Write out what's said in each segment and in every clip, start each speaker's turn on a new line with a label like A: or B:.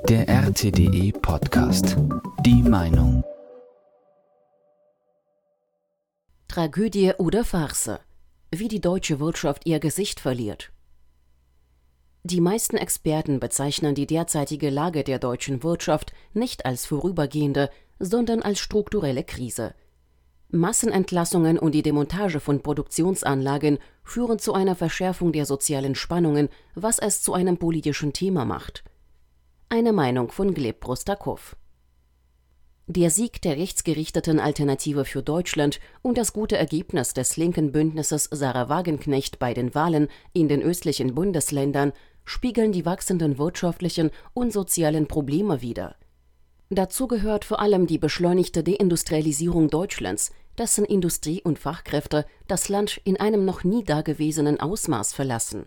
A: Der RTDE Podcast. Die Meinung.
B: Tragödie oder Farce? Wie die deutsche Wirtschaft ihr Gesicht verliert. Die meisten Experten bezeichnen die derzeitige Lage der deutschen Wirtschaft nicht als vorübergehende, sondern als strukturelle Krise. Massenentlassungen und die Demontage von Produktionsanlagen führen zu einer Verschärfung der sozialen Spannungen, was es zu einem politischen Thema macht. Eine Meinung von Gleb Prostakow. Der Sieg der rechtsgerichteten Alternative für Deutschland und das gute Ergebnis des linken Bündnisses Sarah Wagenknecht bei den Wahlen in den östlichen Bundesländern spiegeln die wachsenden wirtschaftlichen und sozialen Probleme wider. Dazu gehört vor allem die beschleunigte Deindustrialisierung Deutschlands, dessen Industrie und Fachkräfte das Land in einem noch nie dagewesenen Ausmaß verlassen.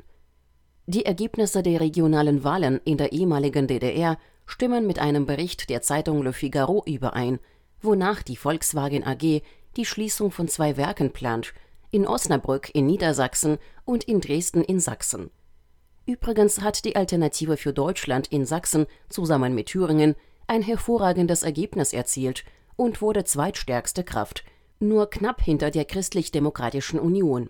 B: Die Ergebnisse der regionalen Wahlen in der ehemaligen DDR stimmen mit einem Bericht der Zeitung Le Figaro überein, wonach die Volkswagen AG die Schließung von 2 Werken plant, in Osnabrück in Niedersachsen und in Dresden in Sachsen. Übrigens hat die Alternative für Deutschland in Sachsen zusammen mit Thüringen ein hervorragendes Ergebnis erzielt und wurde zweitstärkste Kraft, nur knapp hinter der Christlich-Demokratischen Union.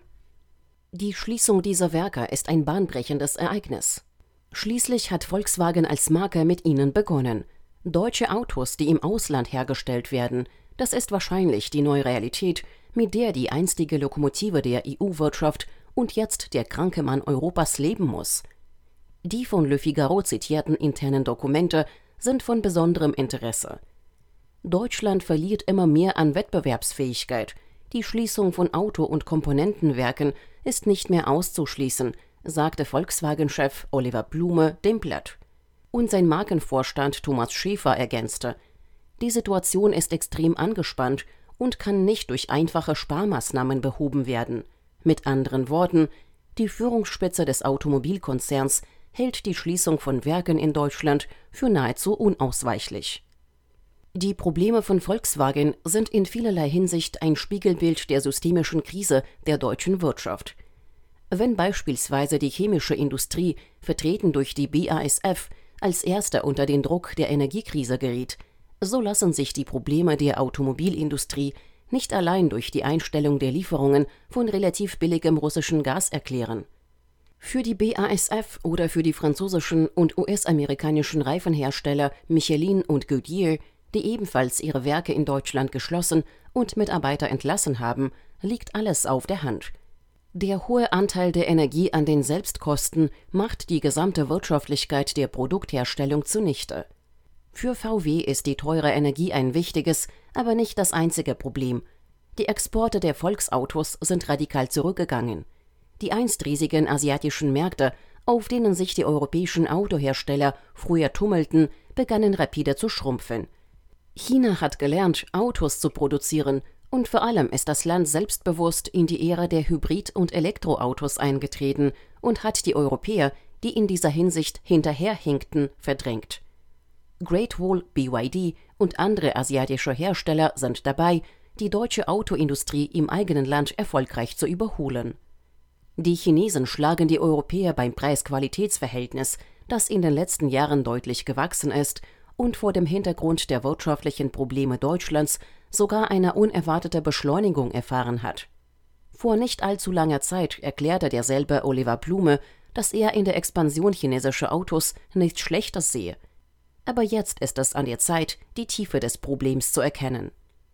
B: Die Schließung dieser Werke ist ein bahnbrechendes Ereignis. Schließlich hat Volkswagen als Marke mit ihnen begonnen. Deutsche Autos, die im Ausland hergestellt werden, das ist wahrscheinlich die neue Realität, mit der die einstige Lokomotive der EU-Wirtschaft und jetzt der kranke Mann Europas leben muss. Die von Le Figaro zitierten internen Dokumente sind von besonderem Interesse. Deutschland verliert immer mehr an Wettbewerbsfähigkeit. Die Schließung von Auto- und Komponentenwerken ist nicht mehr auszuschließen, sagte Volkswagen-Chef Oliver Blume dem Blatt. Und sein Markenvorstand Thomas Schäfer ergänzte: Die Situation ist extrem angespannt und kann nicht durch einfache Sparmaßnahmen behoben werden. Mit anderen Worten, die Führungsspitze des Automobilkonzerns hält die Schließung von Werken in Deutschland für nahezu unausweichlich. Die Probleme von Volkswagen sind in vielerlei Hinsicht ein Spiegelbild der systemischen Krise der deutschen Wirtschaft. Wenn beispielsweise die chemische Industrie, vertreten durch die BASF, als erste unter den Druck der Energiekrise geriet, so lassen sich die Probleme der Automobilindustrie nicht allein durch die Einstellung der Lieferungen von relativ billigem russischen Gas erklären. Für die BASF oder für die französischen und US-amerikanischen Reifenhersteller Michelin und Goodyear, die ebenfalls ihre Werke in Deutschland geschlossen und Mitarbeiter entlassen haben, liegt alles auf der Hand. Der hohe Anteil der Energie an den Selbstkosten macht die gesamte Wirtschaftlichkeit der Produktherstellung zunichte. Für VW ist die teure Energie ein wichtiges, aber nicht das einzige Problem. Die Exporte der Volksautos sind radikal zurückgegangen. Die einst riesigen asiatischen Märkte, auf denen sich die europäischen Autohersteller früher tummelten, begannen rapide zu schrumpfen. China hat gelernt, Autos zu produzieren, und vor allem ist das Land selbstbewusst in die Ära der Hybrid- und Elektroautos eingetreten und hat die Europäer, die in dieser Hinsicht hinterherhinkten, verdrängt. Great Wall, BYD und andere asiatische Hersteller sind dabei, die deutsche Autoindustrie im eigenen Land erfolgreich zu überholen. Die Chinesen schlagen die Europäer beim Preis-Qualitäts-Verhältnis, das in den letzten Jahren deutlich gewachsen ist und vor dem Hintergrund der wirtschaftlichen Probleme Deutschlands sogar eine unerwartete Beschleunigung erfahren hat. Vor nicht allzu langer Zeit erklärte derselbe Oliver Blume, dass er in der Expansion chinesischer Autos nichts Schlechtes sehe. Aber jetzt ist es an der Zeit, die Tiefe des Problems zu erkennen.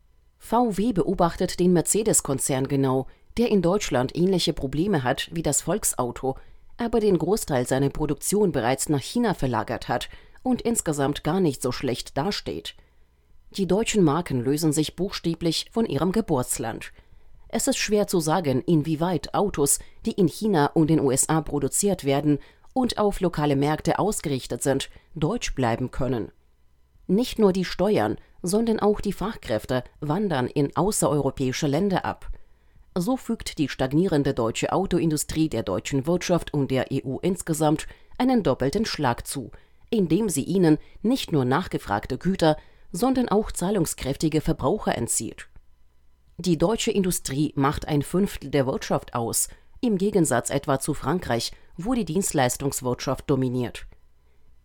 B: VW beobachtet den Mercedes-Konzern genau, der in Deutschland ähnliche Probleme hat wie das Volksauto, aber den Großteil seiner Produktion bereits nach China verlagert hat und insgesamt gar nicht so schlecht dasteht. Die deutschen Marken lösen sich buchstäblich von ihrem Geburtsland. Es ist schwer zu sagen, inwieweit Autos, die in China und den USA produziert werden und auf lokale Märkte ausgerichtet sind, deutsch bleiben können. Nicht nur die Steuern, sondern auch die Fachkräfte wandern in außereuropäische Länder ab. So fügt die stagnierende deutsche Autoindustrie der deutschen Wirtschaft und der EU insgesamt einen doppelten Schlag zu, indem sie ihnen nicht nur nachgefragte Güter, sondern auch zahlungskräftige Verbraucher entzieht. Die deutsche Industrie macht 1/5 der Wirtschaft aus, im Gegensatz etwa zu Frankreich, wo die Dienstleistungswirtschaft dominiert.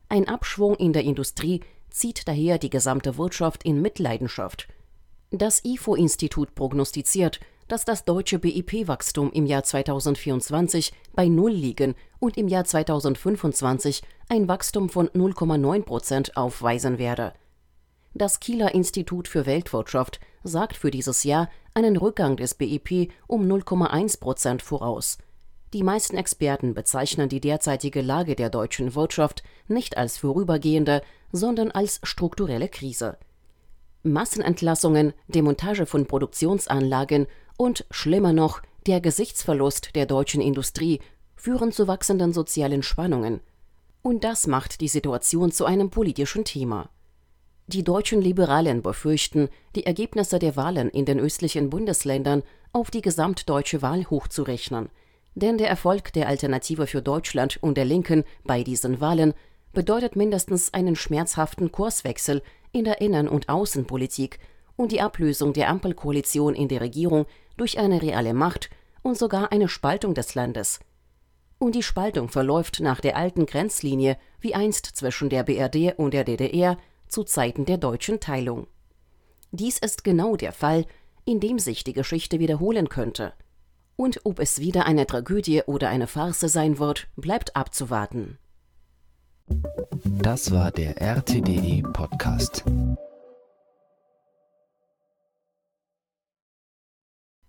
B: Ein Abschwung in der Industrie zieht daher die gesamte Wirtschaft in Mitleidenschaft. Das IFO-Institut prognostiziert, dass das deutsche BIP-Wachstum im Jahr 2024 bei Null liegen und im Jahr 2025 ein Wachstum von 0,9% aufweisen werde. Das Kieler Institut für Weltwirtschaft sagt für dieses Jahr einen Rückgang des BIP um 0,1% voraus. Die meisten Experten bezeichnen die derzeitige Lage der deutschen Wirtschaft nicht als vorübergehende, sondern als strukturelle Krise. Massenentlassungen, Demontage von Produktionsanlagen und, schlimmer noch, der Gesichtsverlust der deutschen Industrie führen zu wachsenden sozialen Spannungen. Und das macht die Situation zu einem politischen Thema. Die deutschen Liberalen befürchten, die Ergebnisse der Wahlen in den östlichen Bundesländern auf die gesamtdeutsche Wahl hochzurechnen. Denn der Erfolg der Alternative für Deutschland und der Linken bei diesen Wahlen bedeutet mindestens einen schmerzhaften Kurswechsel in der Innen- und Außenpolitik und die Ablösung der Ampelkoalition in der Regierung durch eine reale Macht und sogar eine Spaltung des Landes. Und die Spaltung verläuft nach der alten Grenzlinie wie einst zwischen der BRD und der DDR zu Zeiten der deutschen Teilung. Dies ist genau der Fall, in dem sich die Geschichte wiederholen könnte. Und ob es wieder eine Tragödie oder eine Farce sein wird, bleibt abzuwarten.
A: Das war der RTDE Podcast.